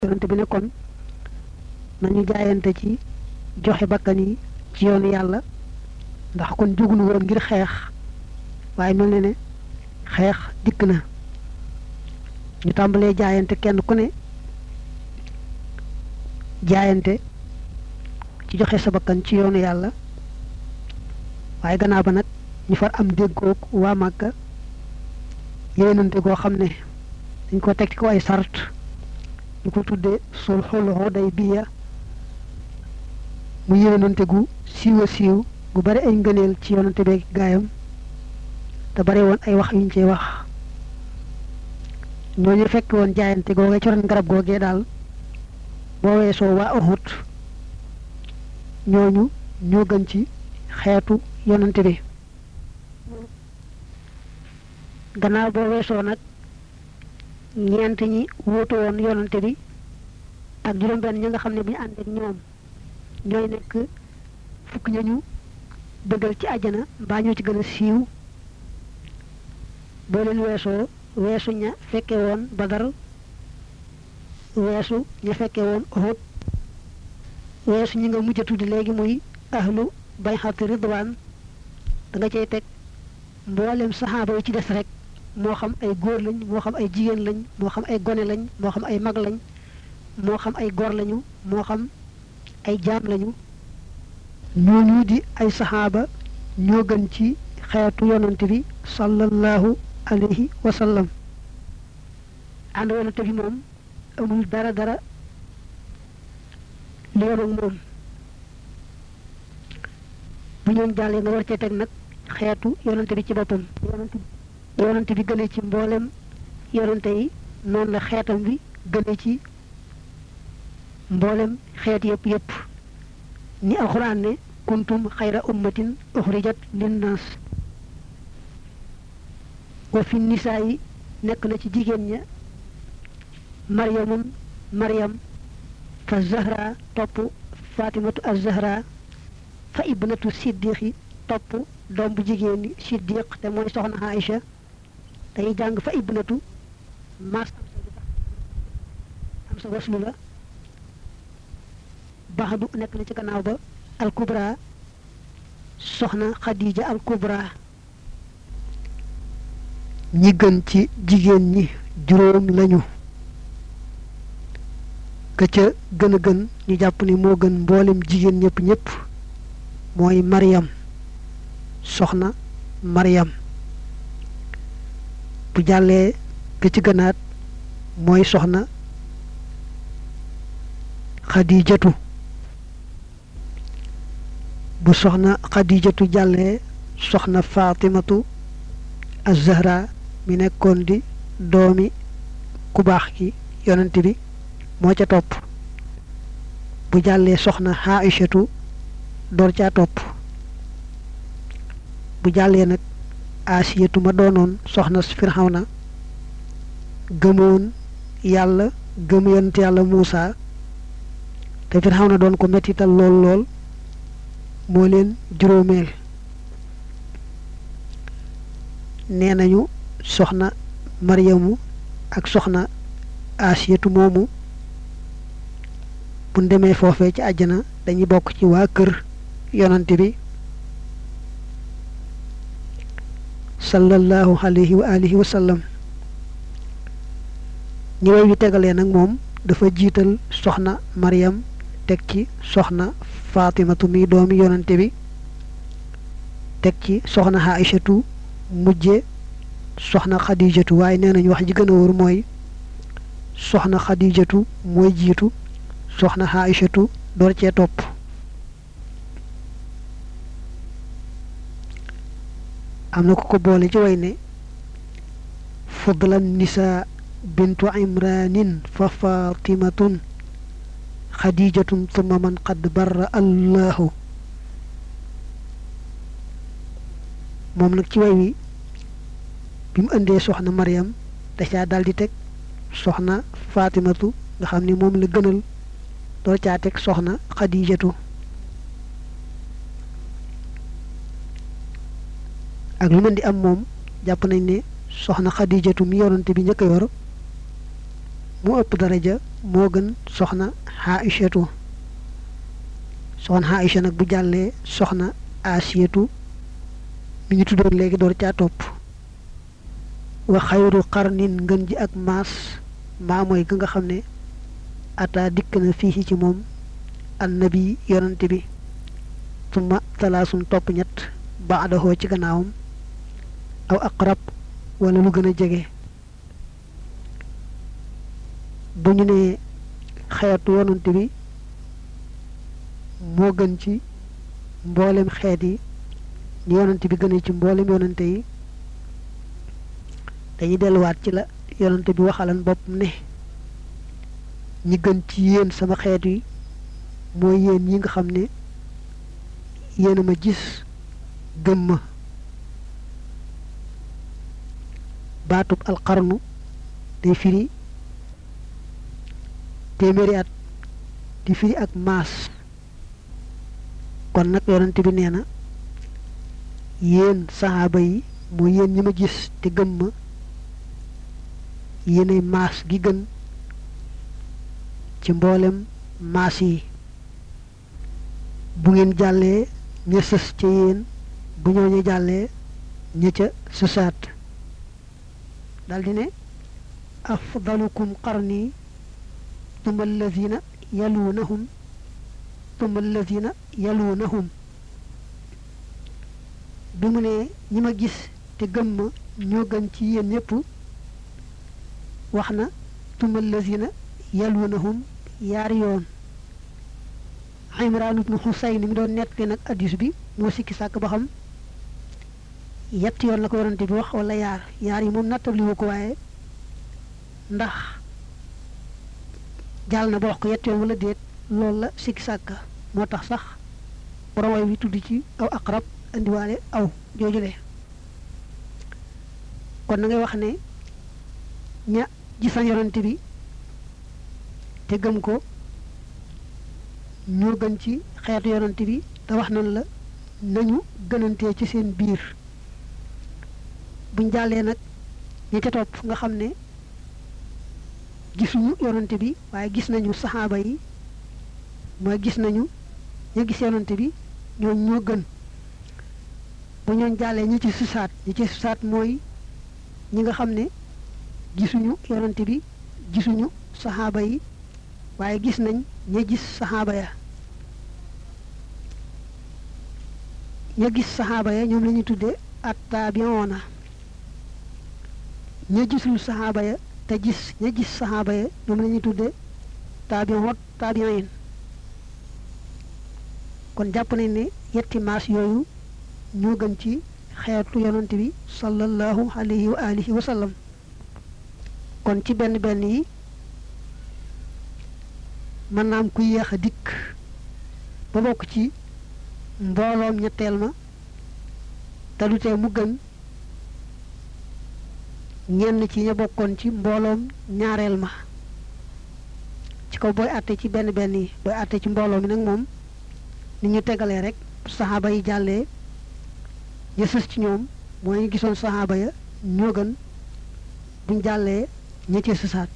yonent bi ne kon nañu jaayante ci joxe bakkan yi ci yoonu yàlla ndax kon jógunu woon ngir xeex waaye mel na ne xeex dikk na ñu tàmbalee jaayante kenn ku ne jaayante ci joxe sa bakkan ci yoonu yàlla waaye gannaaw ba nag ñu far am déggoog waa Màkka yéenante goo xam ne dañ ko teg ci ko ay sart ñu ko tuddee sulhul Hudaybiya mu yéenante gu siiw a siiw gu bari ay ngëneel ci yonante beeg gaayam te bari woon ay wax yuñ cey wax ñooñu fekk woon jaayante googee ci ron garab googee daal boo weesoo waa Uhud ñooñu ñoo gën ci xeetu yonante bi gannaaw boo weesoo nag ñeent ñi wuutu woon yonante bi ak juróom-benn ñi nga xam ne bu ñu ànd ak ñoom ñooy nekk fukk ñañu bëggal ci àjjana mbaa ñoo ci gën a siiw boo leen weesoo weesu ña fekke woon Badar weesu ña fekke woon Uhud weesu ñi nga mujj a tuddi léegi muy ahlu bay'ati ridwaan da nga cay teg mboolem saxaaba yi ci des rek moo xam ay góor lañ moo xam ay jigéen lañ moo xam ay gone lañ moo xam ay mag lañ moo xam ay góor lañu moo xam ay jaam lañu ñooñu di ay saxaaba ñoo gën ci xeetu yonante bi sallallahu alayhi wa sallam ànd yonante bi moom amul dara li yoon ak moom bu ñoom jàllee nga war cee teg nag xeetu yonante bi ci boppam yonante bi gënee ci mboolem yonante yi noonu la xeetam bi gënee ci mboolem xeet yëpp ni alxuraan ne kuntum xayra ummatin uxrijat linnaas wa fi nisaa yi nekk na ci jigéen ña maryam fa zahra topp fatimatu az-zahra fa ibnatu siddiqi topp doom bu jigéen ni siddiq te mooy soxna Aïcha day jàng fa ibnatu mas am sa waslu la baxdu nekk na ci gannaaw ba al kubra soxna Khadija al kubra ñi gën ci jigéen ñi juróom lañu ka ca gën a gën ñu jàpp ni moo gën mboolem jigéen ñëpp mooy Maryam soxna Maryam bu jàllee ka ci gënaat mooy soxna Xadijatu bu soxna Xadijatu jàllee soxna Fatimatu az-Zahra mi nekkoon di doomi ku baax ki yonent bi moo ca topp bu jàllee soxna Aïchatu door caa topp bu jàllee nag Asiyatu ma doonoon soxna Firawna gëmoon yàlla gëm yonent yàlla Muusa te Firawna doon ko mettital lool moo leen juróomeel nee nañu soxna Maryamu ak soxna Asiyatu moomu bu demee foofee ci àjjana dañuy bokk ci waa kër yonante bi sallallahu alayhi wa alihi wa sallam ñi way wi tegalee nag moom dafa jiital soxna Maryam teg ci soxna Fatimatu mi doomi yonante bi teg ci soxna Aïchatu mujje soxna Xadijatu waaye nee nañu wax ji gën a wóor mooy soxna Xadijatu mooy jiitu soxna Aïchatu door cee topp am na ko boole ci way ne fudlan nisa bintu imranin fa fatimatun xadijatun thumma man qad barra allahu moom nag ci way wi bi mu indee soxna Maryam da caa daldi teg soxna Fatimatu nga xam ni moom la gënal door caa teg soxna Xadijatu ak lu mën di am moom jàpp nañ ne soxna Xadijatu mi yonante bi njëkk a yor mu ëpp daraja moo gën soxna Aïchatu soxna Aïcha nag bu jàllee soxna Asiyatu mi ñu tuddoon léegi door caa topp wa xayru qarnin ngën ji ak maas maa mooy ga nga xam ne ata dikk na fii ci moom annabi yonante bi summa talaasun topp ñett baadahoo ci gannaawam aw aqrab wala lu gën a jege bu ñu nee xeetu yonante bi moo gën ci mboolem xeet yi ni yonante bi gën ci mboolem yonante yi dañuy delluwaat ci la yonante bi waxalan boppam ne ñi gën ci yéen sama xeet yi mooy yéen ñi nga xam ne yéen a ma gis gëm ma baatub alqarnu day firi téeméeri at di firi ak maas kon nag yonante bi nee na yéen saxaaba yi mooy yéen ñi ma gis te gëm ma yéenay maas gi gën ci mboolem maas yi bu ngeen jàllee ña sës ca yéen bu ñooñu jàllee ña ca sësaat daldi ne afdalukum qarni tumma allazina yalunahum tumma allazina yalunahum bi mu ne ñi ma gis te gëm ma ñoo gën ci yéen ñëpp wax na tumma allazina yalunahum yaari yoon Imraan ibnu Xusayn mi doon nettali nag addis bi moo sikki sàkk ba xam yetti yoon la ko yonante bi wax wala yaar yi moom nattabliwu ko waaye ndax jàll na ba wax ko yetti yoon wala déet loolu la sikki sàkk moo tax sax borom way wi tudd ci aw aqrab indiwaale aw joojule kon na ngay wax ne ña gisan yonante bi te gëm ko ñoo gën ci xeetu yonante bi te wax nan la nañu gënantee ci seen biir buñ jàllee nag ñi ca topp nga xam ne gisuñu yonante bi waaye gis nañu saxaaba yi mooy gis nañu ña gis yonante bi ñoo gën bu ñooñ jàllee ñi ci susaat mooy ñi nga xam ne gisuñu yonante bi gisuñu saxaaba yi waaye gis nañ ña gis saxaaba ya ña gis saxaaba ya ñoom la ñuy tuddee attaabiyoona ña gisul saxaaba ya te gis ña gis saxaaba ya ñoom la ñuy tuddee taabiyoon kon jàpp nañ ne yetti maas yooyu ñoo gën ci xeetu yonante bi sallallahu alayhi wa alihi wa sallam kon ci benn yi mën naa am ku yéex a dikk ba bokk ci mbooloom ñetteel ma te du tee mu gën ñenn ci ña bokkoon ci mbooloom ñaareel ma ci kaw booy àtte ci benn yi booy àtte ci mbooloo mi nag moom ni ñu tegalee rek saxaaba yi jàllee ña sës ci ñoom mooy ñu gisoon saxaaba ya ñoo gën buñ jàllee ña ci sësaat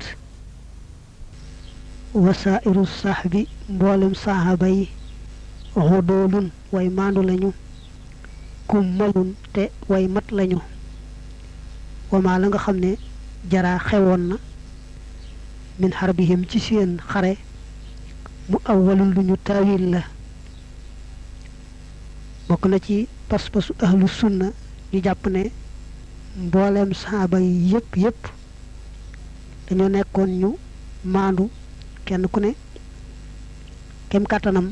wasairu sahbi mboolem saxaaba yi xudoolun way maandu lañu kummalun te way mat lañu wamaa la nga xam ne jaraa xewoon na min xarbihim ci seen xare mu awwalul lu ñu taawil la bokk na ci pas-pasu ahlu sunna ñu jàpp ne mboolem saxaaba yi yépp dañoo nekkoon ñu maandu kenn ku ne kem kàttanam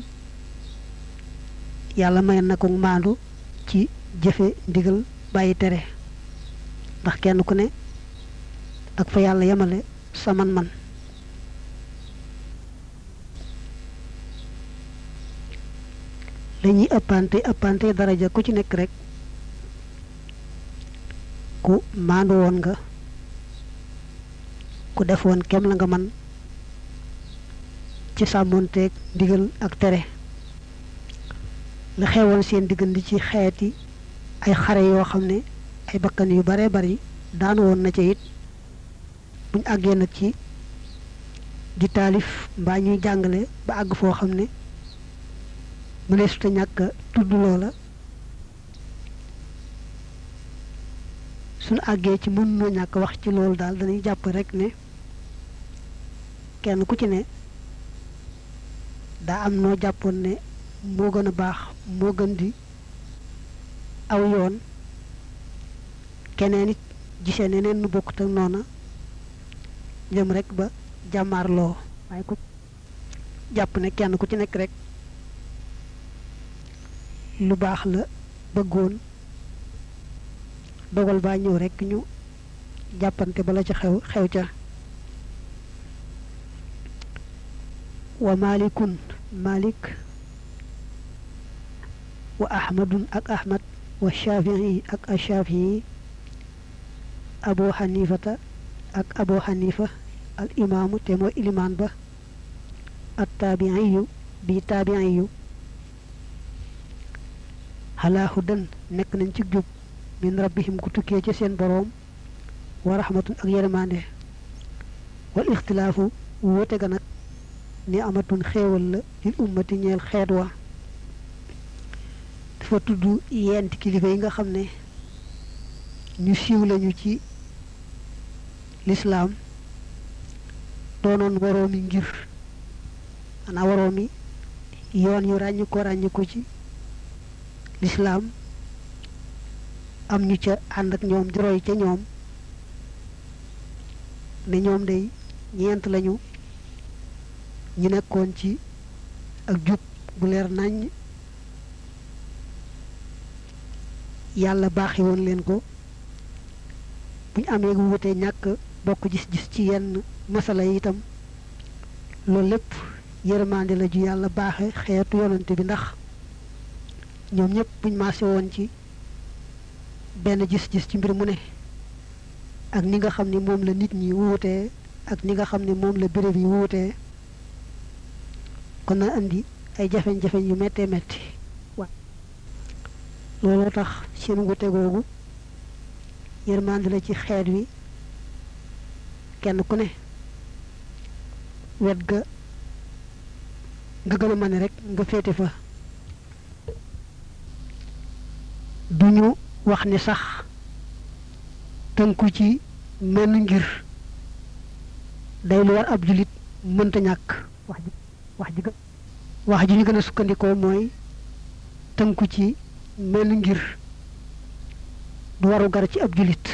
yàlla may na ko maandu ci jëfe ndigal bàyyi tere ndax kenn ku ne ak fa yàlla yemale sa man-man lañuy ëppante daraja ku ci nekk rek ku maandu woon nga ku def woon kem la nga man ci sàmmoonteeg ndigal ak tere la xewoon seen diggante ci xeeti ay xare yoo xam ne ay bakkan yu bare bari daanu woon na ca it buñ àggee nag ci di taalif mbaa ñuy jàngale ba àgg foo xam ne mëneesu te ñàkk a tudd loola suñu àggee ci mën noo ñàkk wax ci loolu daal dañuy jàpp rek ne kenn ku ci ne daa am noo jàppoon ne moo gën a baax moo gën di aw yoon keneen it gisee neneen nu bokkut ak noona jëm rek ba jàmmaarloo waaye ku jàpp ne kenn ku ci nekk rek lu baax la bëggoon dogal baa ñëw rek ñu jàppante bala ca xew ca wa malikun malik wa ahmadun ak ahmad wa shafii ak ashafii abu xanifata ak abu xanifa al imaamu te mooy ilimaan ba at taabiiyu bi taabiiyu xalaa hudan nekk nañ ci jub min rabbihim ku tukkee ci seen boroom wa rahmatun ak yërmande wal ixtilaafu wóote ga nag ni amatun xéewal la lil ummati ñeel xeet wa dafa tudd yenti kilifa yi nga xam ne ñu siiw lañu ci lislaam doonoon waroomi ngir ana waroomi yoon yu ràññi ko ci lislaam am ñu ca ànd ak ñoom di roy ca ñoom ne ñoom day ñeent lañu ñu nekkoon ci ak jub bu leer naññ yàlla baaxi woon leen ko buñ amee wutee ñàkk bokk gis-gis ci yenn masala yi itam loolu lépp yërmande la ju yàlla baaxe xeetu yonante bi ndax ñoom ñëpp buñ maase woon ci benn gis-gis ci mbir mu ne ak ni nga xam ne moom la nit ñi wuutee ak ni nga xam ne moom la béréb yi wuutee kon na andi ay jafe-jafe yu méttee métti wa looloo tax seen wute googu yërmande la ci xeet wi kenn ku ne wet ga nga gën a mën rek nga féete fa duñu wax ni sax tënku ci menn ngir day lu war ab julit mënta ñàkk wax ji ñu gën a sukkandikoo mooy tënku ci menn ngir du waru gar ci ab julit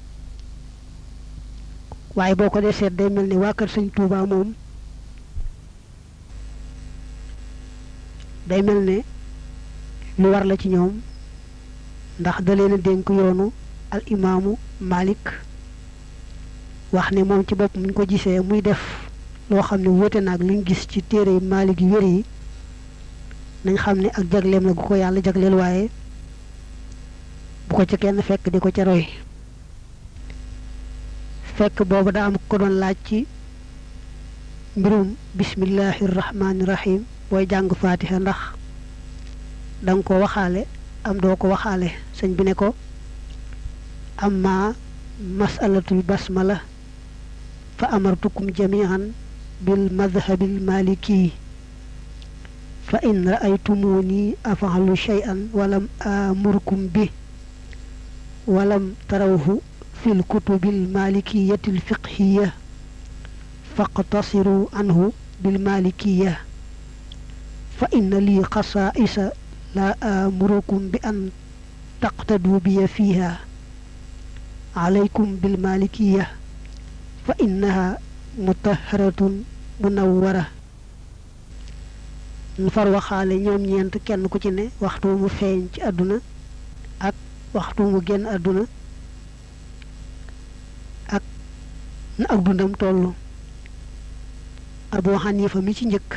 waaye boo ko dee seet day mel ni waa kër Sëñ Tuubaa moom day mel ne lu war la ci ñoom ndax da leen a dénk yoonu al imaamu Malik wax ne moom ci bopp muñ ko gisee muy def loo xam ne wóote naag liñ gis ci téere yi Malik yu wér yi nañ xam ne ak jagleem la gu ko yàlla jagleel waaye bu ko ca kenn fekk di ko ca roy fekk boobu daa am ko doon laaj ci mbirum bismillahi rahmaani rahim booy jàng fatiha ndax danga ko waxaale am doo ko waxaale sëñ bi ne ko amma masalatul basmala fa amartukum jami'an bil madhabil maliki fa in ra'aytumuni af'alu shay'an walam amurkum bi walam tarawhu fil kutubil malikiyatil fiqhiyya faqtasiru anhu bil malikiyya fa inna li khasa'isa la amurukum bi an taqtadu bi fiha alaykum bil malikiyya fa innaha mutahharatun munawwara ñu far waxaale ñoom ñeent kenn ku ci ne waxtu mu feeñ ci àdduna ak waxtu mu génn àdduna ak na ak dundam tollu Abu Hanifa mi ci njëkk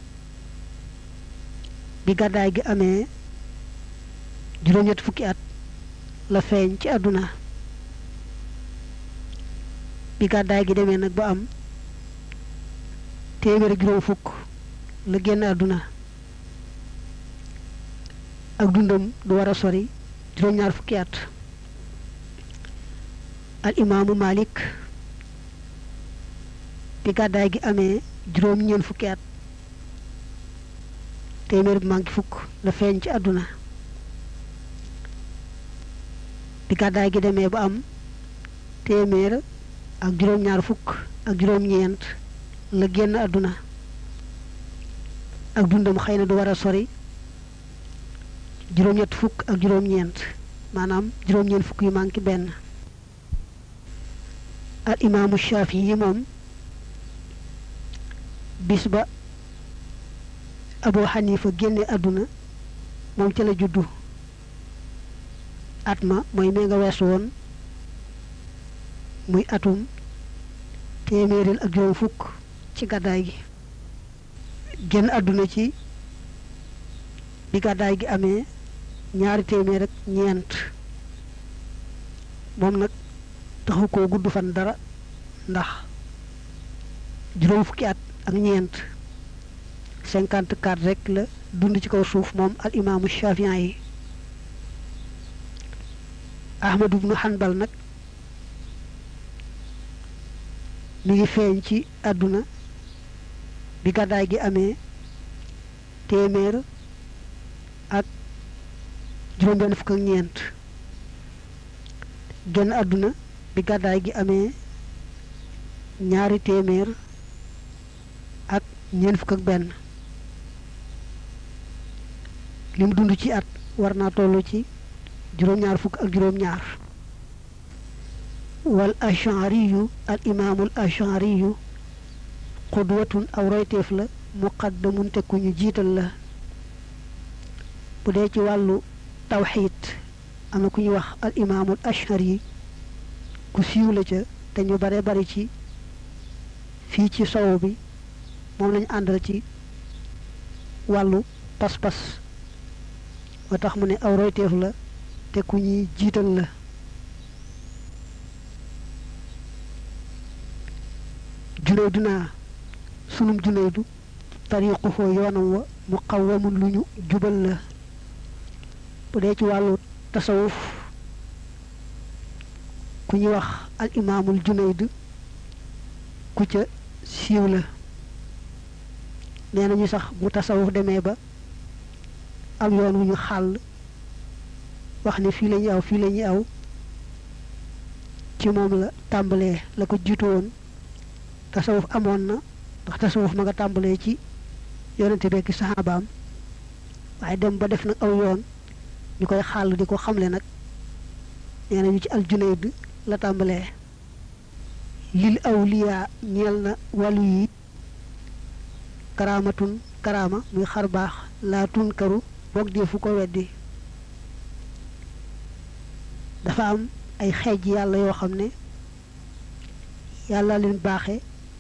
bi gàddaay gi amee juróom-ñett fukki at la feeñ ci àdduna bi gàddaay gi demee nag ba am téeméer juróom fukk la génn àdduna ak dundam du war a sori juróom-ñaar fukki at al imaamu Malik bi gàddaay gi amee juróom ñeen fukki at téeméer bi manki fukk la feeñ ci àdduna bi gàddaay gi demee ba am téeméer ak juróom ñaar fukk ak juróom ñeent la génn àdduna ak dundam xëy na du war a sori juróom ñett fukk ak juróom ñeent maanaam juróom ñeent fukk yu manki benn al imaamu Shaafi'i yi moom bis ba Abu Hanifa génne àdduna moom ca la juddu at ma mooy mee nga weesu woon muy atum téeméeril ak juróom fukk ci gàddaay gi génn àdduna ci bi gàddaay gi amee ñaari téeméer ak ñeent moom nag taxu koo gudd fan dara ndax juróom fukki at ak ñeent 54 rek la dund ci kaw suuf moom al imaamu Shaafi'i yi Ahmad ibnu Hanbal nag mi ngi feeñ ci àdduna bi gàddaay gi amee téeméer ak juróom benn fukk ak ñeent génn àdduna bi gàddaay gi amee ñaari téeméer ak ñeent fukk ak benn li mu dund ci at war naa toll ci juróom-ñaar fukk ak juróom-ñaar wal ashariyu al imaamul ashariyu xudwatun aw royteef la muqaddamun te ku ñu jiital la bu dee ci wàllu tawxiid am na ku ñuy wax al imaamul ashari ku siiw la ca te ñu bare bari ci fii ci sow bi moom lañu àndal ci wàllu pas-pas moo tax mu ne aw royteef la te ku ñuy jiital la Junaydu naa sunum Junaydu tariqu foo yoonam wa muqawwamun lu ñu jubal la bu dee ci wàllu tasawuf ku ñuy wax al imaamul Junayd ku ca siiw la nee nañu sax bu tasawuf demee ba am yoon wu ñu xàll wax ne fii la ñuy aw fii la ñuy aw ci moom la tàmbalee la ko jiitu woon tasawuf amoon na ndax tasawuf ma nga tàmbalee ci yonente bekki saxaabaam waaye dem ba def nag aw yoon ñu koy xàll di ko xamle nag nee nañu ci aljunayd la tàmbalee lil awliya ñeel na wàllu yi karaamatun karaama muy xar baax laa tunkaru boog deefu ko weddi dafa am ay xeej yàlla yoo xam ne yàlla leen baaxe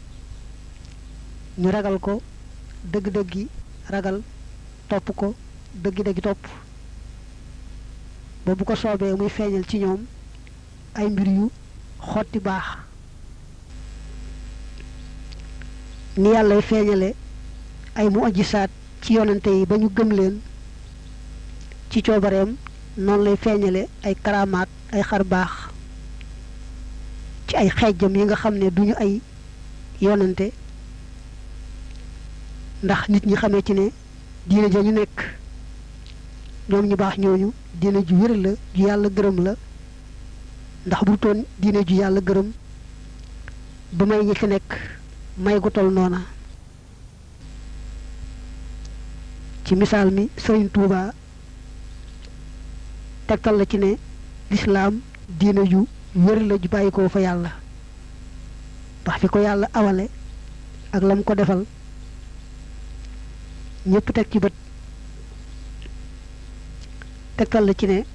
ñu ragal ko dëgg-dëggi ragal topp ko dëggi-dëggi topp ba bu ko soobee muy feeñal ci ñoom ay mbir yu xotti baax ni yàllay feeñale ay mu'jisaat ci yonante yi ba ñu gëm leen ci coobareem noonu lay feeñale ay karaamaat ay xar baax ci ay xeejam yi nga xam ne duñu ay yonante ndax nit ñi xamee ci ne diine ja ñu nekk ñoom ñu baax ñooñu diine ju wér la ju yàlla gërëm la ndax bu toon diine ju yàlla gërëm ba may ñi fi nekk may gu tol noona ci misaal mi Sëriñ Tuuba tegtal la ci ne lislaam diine ju wér la ju bàyyi ko fa yàlla ndax fi ko yàlla awale ak lam ko defal ñëpp teg ci bët tegtal la ci ne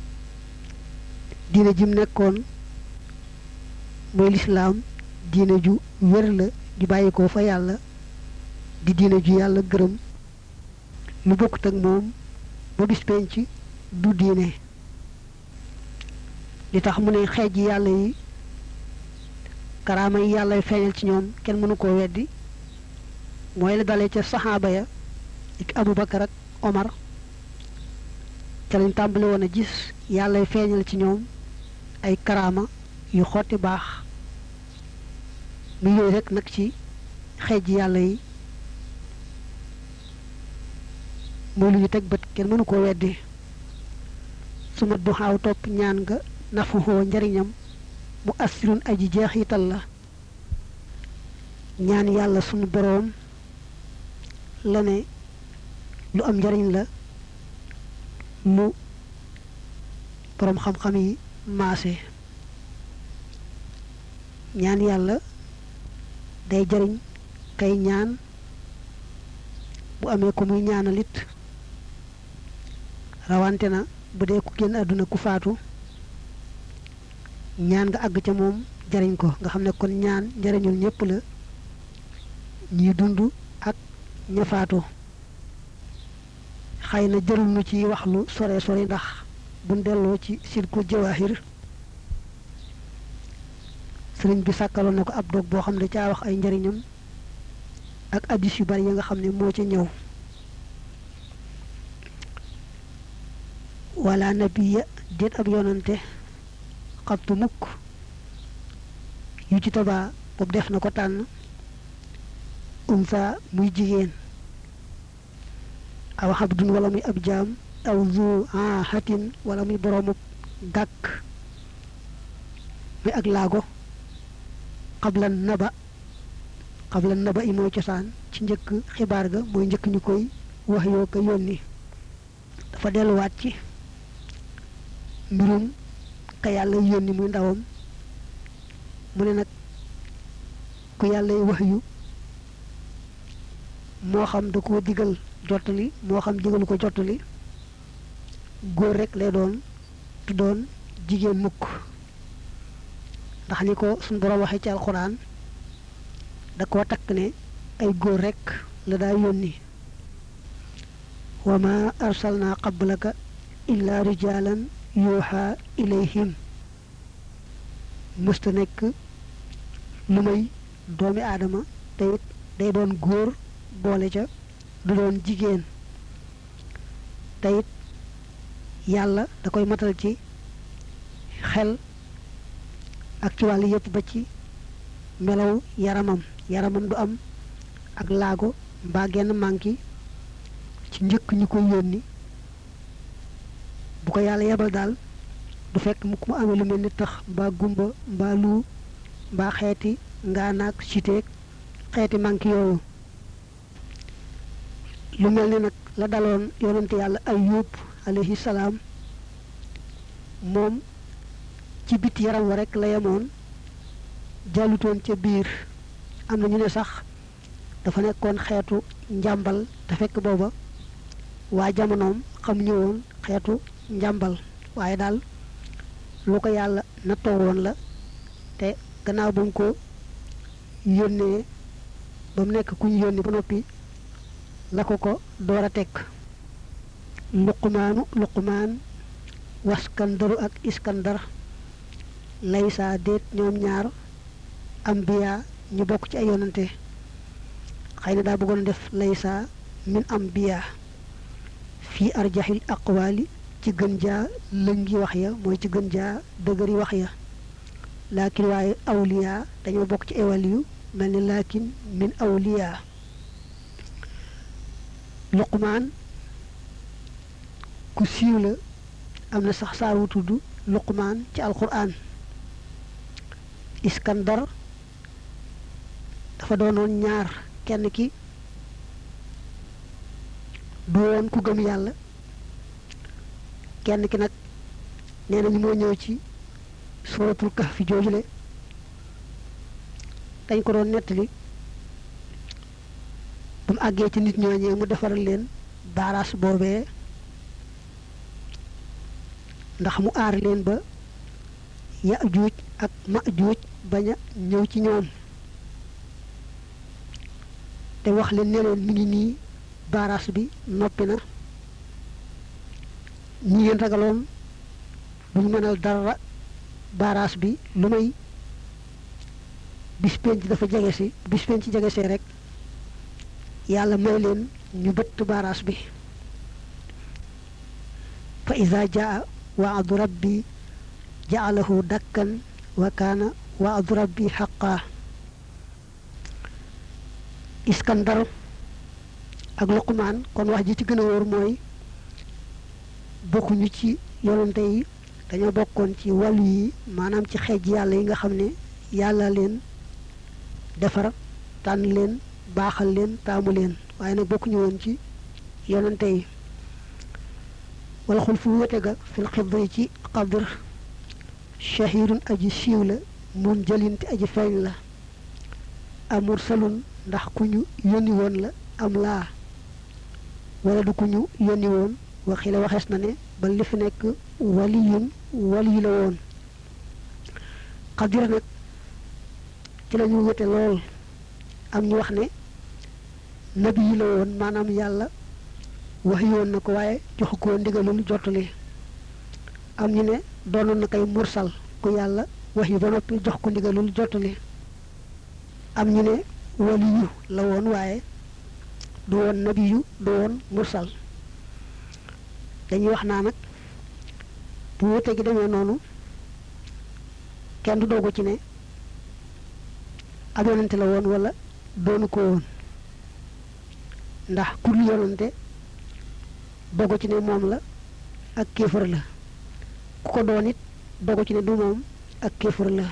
diine jim nekkoon mooy lislaam diine ju wér la ju bàyyi ko fa yàlla di diine ju yàlla gërëm lu bokkut ak moom ba bis penc du diine li tax mu ne xeej yàlla yi karaama yi yàlla feeñal ci ñoom kenn mënu koo weddi mooy la dalee ca saxaaba ya ak Abubakar ak Omar ca lañ tàmbali woon a gis yàlla feeñal ci ñoom ay karaama yu xotti baax mu yooyu rek nag ci xeej yàlla yi muy lu ñu teg bët kenn mënu koo weddi su ma duxaaw topp ñaan nga nafuhoo njariñam mu assirun aji jeexital la ñaan yàlla sunu boroom la ne lu am njariñ la lu boroom xam-xam yi maase ñaan yàlla day jariñ kay ñaan bu amee ko muy ñaanalit rawante na bu dee ku génn àdduna ku faatu ñaan nga àgg ca moom jariñ ko nga xam ne kon ñaan njariñul ñépp la ñi dund ak ña faatu xëy na jërul nu ci wax lu sore sore ndax buñ delloo ci silkul jawaahir sëriñ bi sàkkaloon na ko ab dog boo xam ne caa wax ay njariñam ak addis yu bari ya nga xam ne moo ca ñëw wala nabiya déet ab yonante xabtu mukk yu ci tabaa boobu def na ko tànn unsa muy jigéen aw xabdun wala muy ab jaam aw zu hatin wala muy boroomub gàkk muy ak laago xablan naba i mooy cosaan ci njëkk xibaar ga mooy njëkk ñu koy wax yoo ko yónni dafa delluwaat ci mbirum ka yàlla yónni muy ndawam mu ne nag ku yàlla wax yu moo xam da koo digal jottali moo xam digalu ko jottali góor rek lay doon tu doon jigéen mukk ndax ni ko suñu borom waxee ci alxuraan da koo takk ne ay góor rek la daa yónni wa ma arsalna qablaka illa rijalan yuuxa ilayhim mësta nekk lu may doomi aadama te it day doon góor boole ca du doon jigéen te it yàlla da koy matal ci xel ak ci wàll yëpp ba ci melaw yaramam du am ak laago mbaa genn manki ci njëkk ñu koy yónni bu ko yàlla yebal daal du fekk mukk mu amee lu mel ni tax mbaa gumba mbaa lu mbaa xeeti ngaanaak siteeg xeeti manki yooyu lu mel ni nag la daloon yonente yàlla Ayyub alayhi salaam moom ci bit yaram wa rek la yemoon jàllutoon ca biir am na ñu ne sax dafa nekkoon xeetu njàmbal te fekk booba waa jamonoom xam ñëwoon xeetu njàmbal waaye daal lu ko yàlla nattoo woon la te gannaaw ba mu ko yónnee ba mu nekk ku ñu yónni ba noppi la ko door a teg luqmaan waskandaru ak iskandar laysa déet ñoom ñaar ambiya ñu bokk ci ay yonante xëy na daa bëggoon def laysa min ambiya fii arjaxil aqwaali ci gën jaa lëngi wax ya mooy ci gën jaa dëgëri wax ya laakin waaye awliya dañoo bokk ci ay waliyu mel ni laakin min awliya luqmaan ku siiw la am na sax saar wu tudd luqmaan ci alquran iskandar dafa doonoon ñaar kenn ki du woon ku gëm yàlla kenn ki nag nee nañu moo ñëw ci suratul kahfi joojule dañ ko doon nettali ba mu àggee ci nit ñooñee mu defaral leen baaraas boobee ndax mu aar leen ba Yaajuuj ak Maajuuj bañ a ñëw ci ñoom te wax leen ne leen mi ngi nii baaraas bi noppi na ñi ngeen ragaloon duñ mënal dara baaraas bi lu may bis penc dafa jege si bis penc jege see rek yàlla may leen ñu bëtt baaraas bi fa iza jaa wa'du rabbi ja'alahu dakkan wa kaana wa'du rabbi haqqan Iskandar ak Luqmaan kon wax ji ci gën a wóor mooy bokkuñu ci yonante yi dañoo bokkoon ci wàllu yi maanaam ci xeej yàlla yi nga xam ne yàlla leen defar tànn leen baaxal leen taamu leen waaye nag bokkuñu woon ci yonante yi wala xul fu wete ga fil xidri ci xadr shahirun aji siiw la mun jëlinti aji feeñ la amur salun ndax ku ñu yónni woon la am laa wala du ku ñu yónni woon waxi la waxees na ne ba li fi nekk waliyun waliyu la woon xadira nag ci la ñu wute lool am ñu wax ne nabi yi la woon maanaam yàlla wax yoon na ko waaye joxu ko ndigalul jottali am ñu ne doonoon na kay mursal ku yàlla wax yu ba noppi jox ko ndigalul jottali am ñu ne waliyu la woon waaye du woon nabiyu du woon mursal dañuy wax naa nag bu wute gi demee noonu kenn du doogu ci ne ab yonante la woon wala doonu ko woon ndax ku lu yonante dogu ci ne moom la ak kéefër la ku ko doon it dogu ci ne du moom ak kéefër la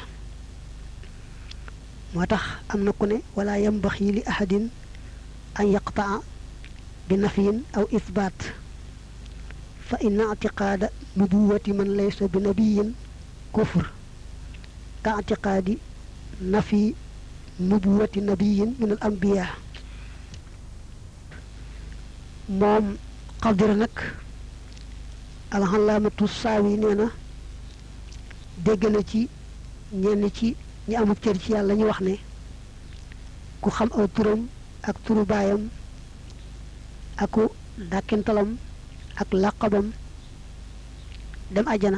moo tax am na ku ne wala yambaxi li ahadin an yaqtaa bi nafiyin aw isbaat fa inna atiqaada nubuwati man laysa bi nabiyin kufr ka atiqaadi nafi nubuwati nabiyin min al anbiya moom xadira nag alxalaamatu saawi nee na dégg na ci ñenn ci ñi amul cër ci yàlla ñu wax ne ku xam aw turam ak turu baayam aku dàkkintalam ak làqabam dem ajana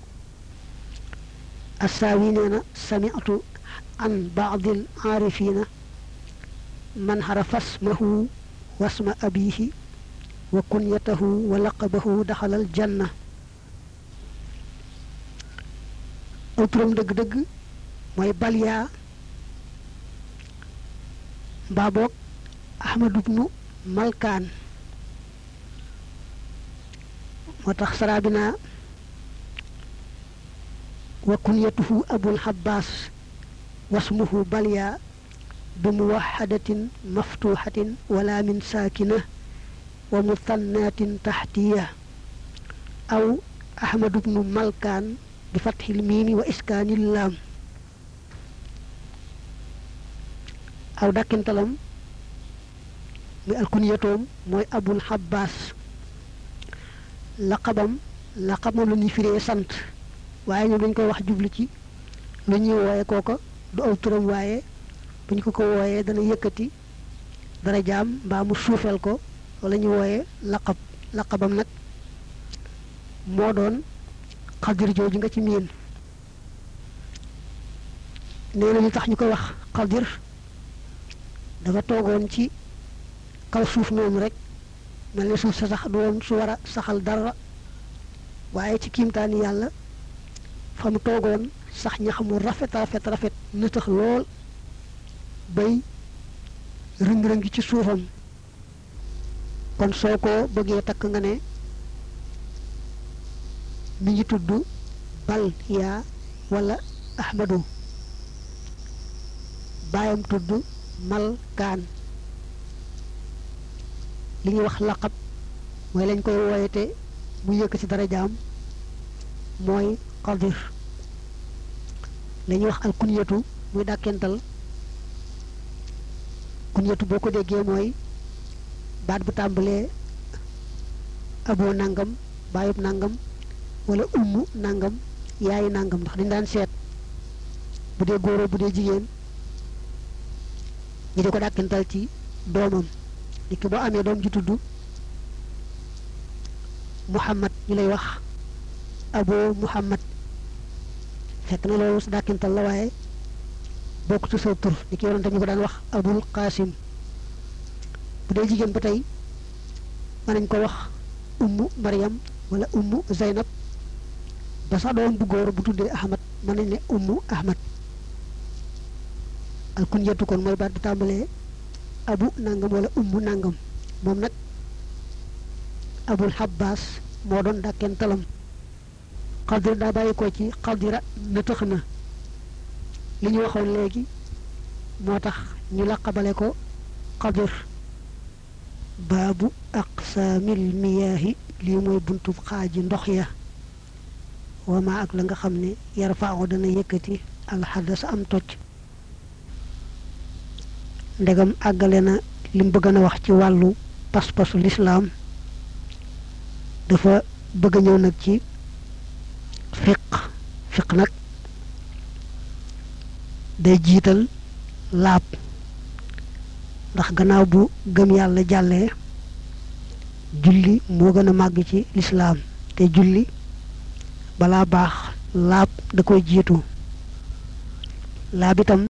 assaawi nee na sami'tu an baadil aarifina man xarafa asmahu wasma abihi wa kunyatahu wa laqabahu daxalal janna aw turam dëgg-dëgg mooy balyaa mbaa boog ahmadu bnu malkaan moo tax sarabina wa kunyatuhu abul habbaas wasmuhu balyaa bi muwahadatin maftuhatin wala min saakina wa muthannaatin taxtiya aw ahmadu bnu malkaan bi fathil miimi wa iskaanil laam aw dàkkintalam muy alkunyatoom mooy abul habbaas laqabam lu ñuy firee sant waaye ñoom dañ koy wax jublu ci lu ñuy wooye kooko du aw turam waaye buñ ko wooyee dana yëkkati dara jaam mbaa mu suufeel ko wala ñu wooye laqabam nag moo doon xadir jooju nga ci miin nee na ñu tax ñu koy wax xadir dafa toogoon ci kaw suuf noonu rek mel ne suuf sa sax doon su war a saxal dara waaye ci kiimtaani yàlla fa mu toogoon sax ñax mu rafet na tax lool bay rëng-rëng ci suufam kon soo ko bëggee takk nga ne mi ngi tudd bal yaa wala ahmadu baayam tudd malkaan li ñuy wax laqab mooy lañ koy wooyete mu yëkk ci darajaam mooy qadir la ñuy wax al kunyatu muy dàkkental kunyatu boo ko déggee mooy baat bu tàmbalee aboo nangam baayub nangam wala ummu nangam yaayi nangam ndax dañ daan seet bu dee góoro bu dee jigéen ñi di ko dàkkental ci doomam ni ki boo amee doom ji tudd muhammad ñu lay wax aboo muhammad fekk na loolu sa dàkkental la waaye bokk ci sa tur ni ki yonante ñu ko daan wax abul qasim bu dee jigéen ba tey mën nañ ko wax ummu maryam wala ummu zaynab ba sax doom bu góor bu tuddee ahmad mën nañ ne ummu ahmad alkunyatu kon mooy baat bu tàmbalee abu nangam wala ummu nangam moom nag abul Abbas moo doon dàkkentalam xadir daa bàyyi ko ci xadira na tëx na li ñu waxoon léegi moo tax ñu laqabale ko xadir baabu aqsaamil miyaahi lii mooy buntub xaaji ndox ya wama ak la nga xam ne yarfaaw dana yëkkati alxadas am toj ndegam àggale na lim bëgg na wax ci wàllu pas-pasu lislaam dafa bëgg ñëw nag ci fiq nag day jiital laab ndax gannaaw bu gëm yàlla jàllee julli moo gën a màgg ci lislaam te julli balaa baax laab da koy jiitu laab itam